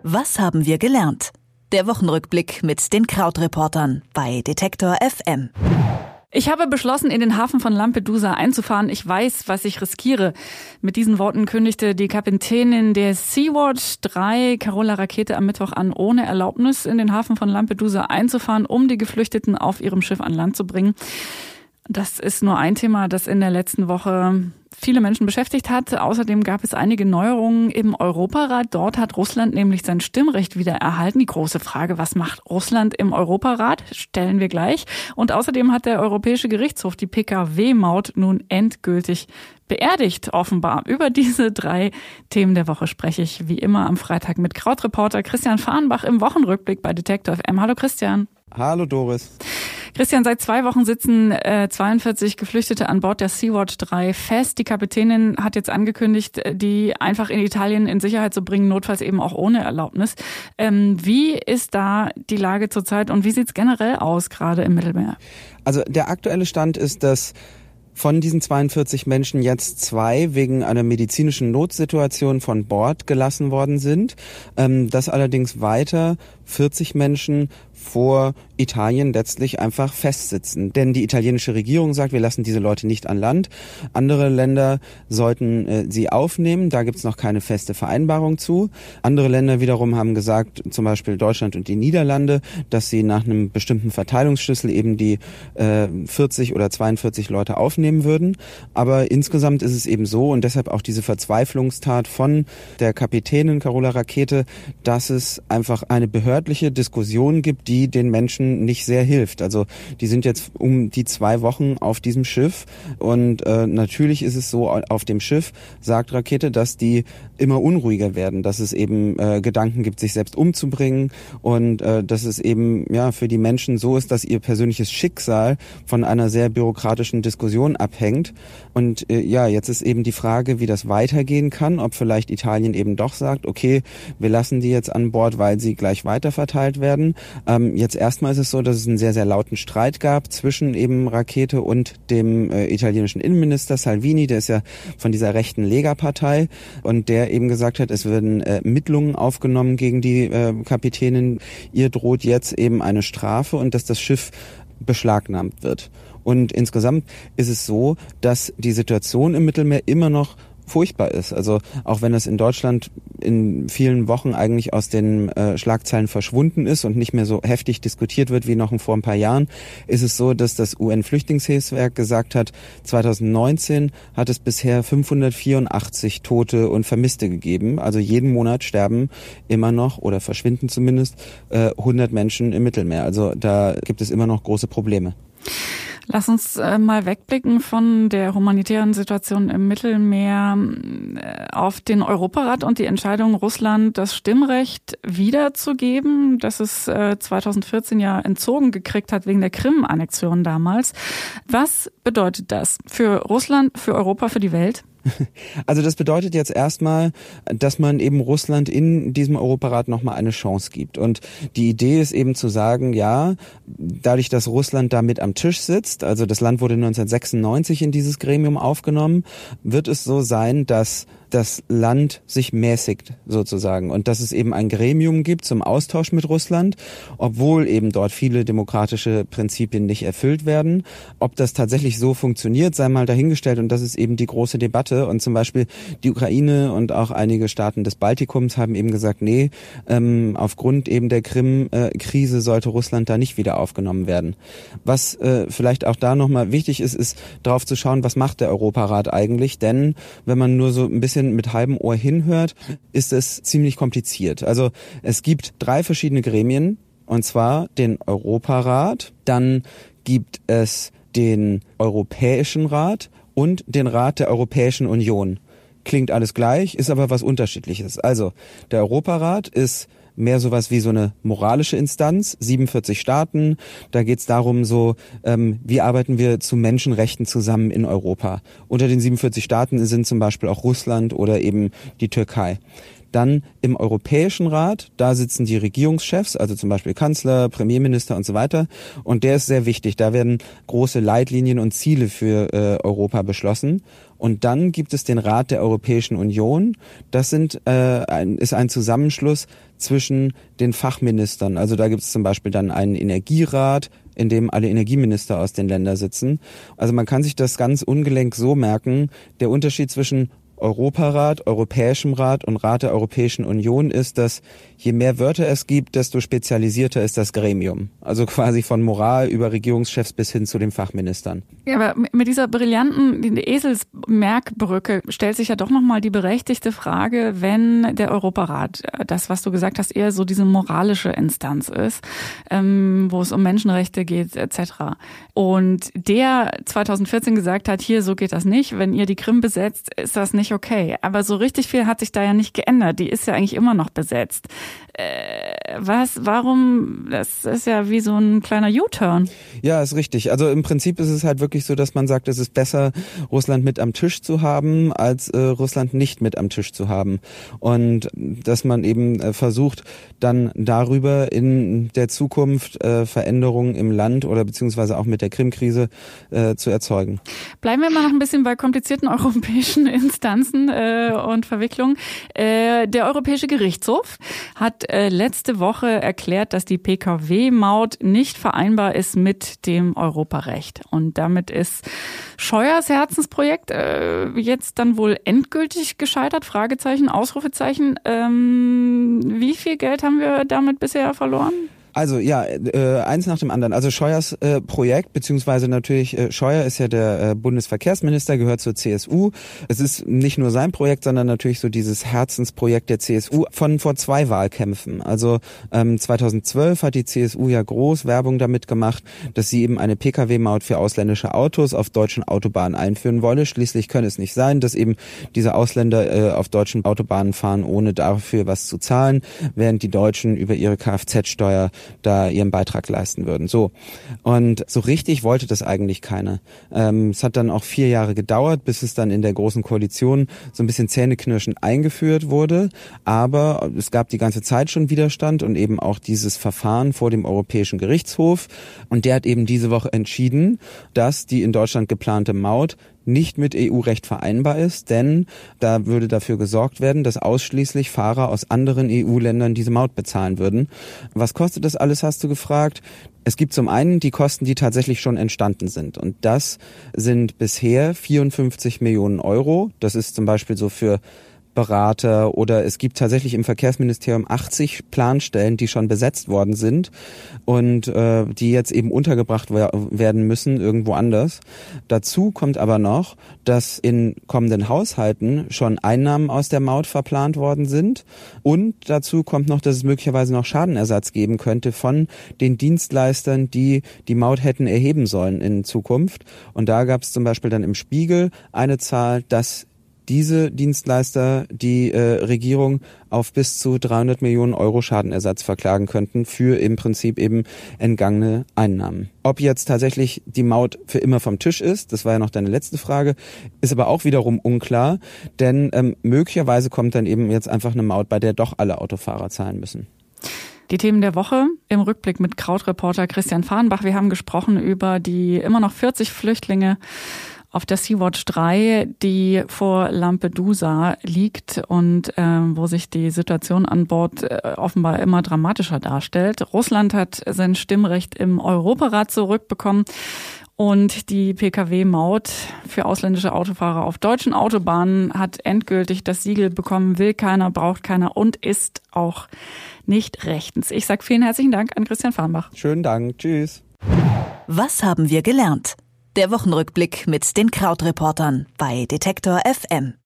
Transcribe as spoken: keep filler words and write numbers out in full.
Was haben wir gelernt? Der Wochenrückblick mit den Krautreportern bei Detektor F M. Ich habe beschlossen, in den Hafen von Lampedusa einzufahren. Ich weiß, was ich riskiere. Mit diesen Worten kündigte die Kapitänin der Sea-Watch drei Carola Rackete am Mittwoch an, ohne Erlaubnis in den Hafen von Lampedusa einzufahren, um die Geflüchteten auf ihrem Schiff an Land zu bringen. Das ist nur ein Thema, das in der letzten Woche viele Menschen beschäftigt hat. Außerdem gab es einige Neuerungen im Europarat. Dort hat Russland nämlich sein Stimmrecht wieder erhalten. Die große Frage, was macht Russland im Europarat, stellen wir gleich. Und außerdem hat der Europäische Gerichtshof die P K W-Maut nun endgültig beerdigt, offenbar. Über diese drei Themen der Woche spreche ich wie immer am Freitag mit Krautreporter Christian Fahrenbach im Wochenrückblick bei Detektor F M. Hallo Christian. Hallo Doris. Christian, seit zwei Wochen sitzen äh, zweiundvierzig Geflüchtete an Bord der Sea-Watch drei fest. Die Kapitänin hat jetzt angekündigt, die einfach in Italien in Sicherheit zu bringen, notfalls eben auch ohne Erlaubnis. Ähm, wie ist da die Lage zurzeit und wie sieht es generell aus, gerade im Mittelmeer? Also der aktuelle Stand ist, dass von diesen zweiundvierzig Menschen jetzt zwei wegen einer medizinischen Notsituation von Bord gelassen worden sind, ähm, dass allerdings weiter vierzig Menschen vor Italien letztlich einfach festsitzen. Denn die italienische Regierung sagt, wir lassen diese Leute nicht an Land. Andere Länder sollten äh, sie aufnehmen. Da gibt es noch keine feste Vereinbarung zu. Andere Länder wiederum haben gesagt, zum Beispiel Deutschland und die Niederlande, dass sie nach einem bestimmten Verteilungsschlüssel eben die äh, vierzig oder zweiundvierzig Leute aufnehmen würden. Aber insgesamt ist es eben so und deshalb auch diese Verzweiflungstat von der Kapitänin Carola Rackete, dass es einfach eine behördliche Diskussion gibt, die den Menschen nicht sehr hilft. Also die sind jetzt um die zwei Wochen auf diesem Schiff und äh, natürlich ist es so, auf dem Schiff sagt Rackete, dass die immer unruhiger werden, dass es eben äh, Gedanken gibt, sich selbst umzubringen und äh, dass es eben ja für die Menschen so ist, dass ihr persönliches Schicksal von einer sehr bürokratischen Diskussion abhängt. Und äh, ja, jetzt ist eben die Frage, wie das weitergehen kann, ob vielleicht Italien eben doch sagt, okay, wir lassen die jetzt an Bord, weil sie gleich weiterverteilt werden. Ähm, jetzt erstmal ist es so, dass es einen sehr, sehr lauten Streit gab zwischen eben Rackete und dem äh, italienischen Innenminister Salvini, der ist ja von dieser rechten Lega-Partei und der eben gesagt hat, es werden äh, Ermittlungen aufgenommen gegen die äh, Kapitänin. Ihr droht jetzt eben eine Strafe und dass das Schiff beschlagnahmt wird. Und insgesamt ist es so, dass die Situation im Mittelmeer immer noch furchtbar ist. Also auch wenn es in Deutschland in vielen Wochen eigentlich aus den äh, Schlagzeilen verschwunden ist und nicht mehr so heftig diskutiert wird wie noch vor ein paar Jahren, ist es so, dass das U N-Flüchtlingshilfswerk gesagt hat, zweitausendneunzehn hat es bisher fünfhundertvierundachtzig Tote und Vermisste gegeben. Also jeden Monat sterben immer noch oder verschwinden zumindest äh, hundert Menschen im Mittelmeer. Also da gibt es immer noch große Probleme. Lass uns äh, mal wegblicken von der humanitären Situation im Mittelmeer äh, auf den Europarat und die Entscheidung, Russland das Stimmrecht wiederzugeben, das es äh, zweitausendvierzehn ja entzogen gekriegt hat wegen der Krim-Annexion damals. Was bedeutet das für Russland, für Europa, für die Welt? Also das bedeutet jetzt erstmal, dass man eben Russland in diesem Europarat nochmal eine Chance gibt. Und die Idee ist eben zu sagen, ja, dadurch, dass Russland da mit am Tisch sitzt, also das Land wurde neunzehnhundertsechsundneunzig in dieses Gremium aufgenommen, wird es so sein, dass das Land sich mäßigt sozusagen und dass es eben ein Gremium gibt zum Austausch mit Russland, obwohl eben dort viele demokratische Prinzipien nicht erfüllt werden. Ob das tatsächlich so funktioniert, sei mal dahingestellt und das ist eben die große Debatte und zum Beispiel die Ukraine und auch einige Staaten des Baltikums haben eben gesagt, nee, ähm, aufgrund eben der Krim-Krise sollte Russland da nicht wieder aufgenommen werden. Was äh, vielleicht auch da nochmal wichtig ist, ist darauf zu schauen, was macht der Europarat eigentlich, denn wenn man nur so ein bisschen mit halbem Ohr hinhört, ist es ziemlich kompliziert. Also es gibt drei verschiedene Gremien, und zwar den Europarat, dann gibt es den Europäischen Rat und den Rat der Europäischen Union. Klingt alles gleich, ist aber was Unterschiedliches. Also der Europarat ist mehr sowas wie so eine moralische Instanz, siebenundvierzig Staaten. Da geht es darum, so ähm, wie arbeiten wir zu Menschenrechten zusammen in Europa. Unter den siebenundvierzig Staaten sind zum Beispiel auch Russland oder eben die Türkei. Dann im Europäischen Rat, da sitzen die Regierungschefs, also zum Beispiel Kanzler, Premierminister und so weiter. Und der ist sehr wichtig. Da werden große Leitlinien und Ziele für äh, Europa beschlossen. Und dann gibt es den Rat der Europäischen Union. Das sind, äh, ein, ist ein Zusammenschluss zwischen den Fachministern. Also da gibt es zum Beispiel dann einen Energierat, in dem alle Energieminister aus den Ländern sitzen. Also man kann sich das ganz ungelenk so merken, der Unterschied zwischen Europarat, Europäischem Rat und Rat der Europäischen Union ist, dass je mehr Wörter es gibt, desto spezialisierter ist das Gremium. Also quasi von Moral über Regierungschefs bis hin zu den Fachministern. Ja, aber mit dieser brillanten Eselsmerkbrücke stellt sich ja doch nochmal die berechtigte Frage, wenn der Europarat, das, was du gesagt hast, eher so diese moralische Instanz ist, ähm, wo es um Menschenrechte geht et cetera. Und der zweitausendvierzehn gesagt hat, hier, so geht das nicht, wenn ihr die Krim besetzt, ist das nicht okay. Aber so richtig viel hat sich da ja nicht geändert. Die ist ja eigentlich immer noch besetzt. Äh, was, warum? Das ist ja wie so ein kleiner U-Turn. Ja, ist richtig. Also im Prinzip ist es halt wirklich so, dass man sagt, es ist besser, Russland mit am Tisch zu haben, als äh, Russland nicht mit am Tisch zu haben. Und dass man eben äh, versucht, dann darüber in der Zukunft äh, Veränderungen im Land oder beziehungsweise auch mit der Krim-Krise äh, zu erzeugen. Bleiben wir mal noch ein bisschen bei komplizierten europäischen Instanzen äh, und Verwicklungen. Äh, der Europäische Gerichtshof hat äh, letzte Woche erklärt, dass die P K W-Maut nicht vereinbar ist mit dem Europarecht. Und damit ist Scheuers Herzensprojekt äh, jetzt dann wohl endgültig gescheitert? Fragezeichen, Ausrufezeichen. Ähm, wie viel Geld haben wir damit bisher verloren? Also ja, äh, eins nach dem anderen. Also Scheuers äh, Projekt, beziehungsweise natürlich, äh, Scheuer ist ja der äh, Bundesverkehrsminister, gehört zur C S U. Es ist nicht nur sein Projekt, sondern natürlich so dieses Herzensprojekt der C S U von vor zwei Wahlkämpfen. Also ähm, zweitausendzwölf hat die C S U ja groß Werbung damit gemacht, dass sie eben eine P K W-Maut für ausländische Autos auf deutschen Autobahnen einführen wolle. Schließlich könne es nicht sein, dass eben diese Ausländer äh, auf deutschen Autobahnen fahren, ohne dafür was zu zahlen, während die Deutschen über ihre Kfz-Steuer da ihren Beitrag leisten würden. So. Und so richtig wollte das eigentlich keiner. Ähm, es hat dann auch vier Jahre gedauert, bis es dann in der Großen Koalition so ein bisschen zähneknirschend eingeführt wurde. Aber es gab die ganze Zeit schon Widerstand und eben auch dieses Verfahren vor dem Europäischen Gerichtshof. Und der hat eben diese Woche entschieden, dass die in Deutschland geplante Maut nicht mit E U-Recht vereinbar ist, denn da würde dafür gesorgt werden, dass ausschließlich Fahrer aus anderen E U-Ländern diese Maut bezahlen würden. Was kostet das alles, hast du gefragt? Es gibt zum einen die Kosten, die tatsächlich schon entstanden sind. Und das sind bisher vierundfünfzig Millionen Euro. Das ist zum Beispiel so für Berater oder es gibt tatsächlich im Verkehrsministerium achtzig Planstellen, die schon besetzt worden sind und äh, die jetzt eben untergebracht wer- werden müssen irgendwo anders. Dazu kommt aber noch, dass in kommenden Haushalten schon Einnahmen aus der Maut verplant worden sind und dazu kommt noch, dass es möglicherweise noch Schadenersatz geben könnte von den Dienstleistern, die die Maut hätten erheben sollen in Zukunft. Und da gab es zum Beispiel dann im Spiegel eine Zahl, dass diese Dienstleister die äh, Regierung auf bis zu dreihundert Millionen Euro Schadenersatz verklagen könnten für im Prinzip eben entgangene Einnahmen. Ob jetzt tatsächlich die Maut für immer vom Tisch ist, das war ja noch deine letzte Frage, ist aber auch wiederum unklar, denn ähm, möglicherweise kommt dann eben jetzt einfach eine Maut, bei der doch alle Autofahrer zahlen müssen. Die Themen der Woche im Rückblick mit Krautreporter Christian Fahrenbach. Wir haben gesprochen über die immer noch vierzig Flüchtlinge auf der Sea-Watch drei, die vor Lampedusa liegt und äh, wo sich die Situation an Bord äh, offenbar immer dramatischer darstellt. Russland hat sein Stimmrecht im Europarat zurückbekommen und die P K W-Maut für ausländische Autofahrer auf deutschen Autobahnen hat endgültig das Siegel bekommen, will keiner, braucht keiner und ist auch nicht rechtens. Ich sage vielen herzlichen Dank an Christian Fahrenbach. Schönen Dank, tschüss. Was haben wir gelernt? Der Wochenrückblick mit den Krautreportern bei Detektor F M.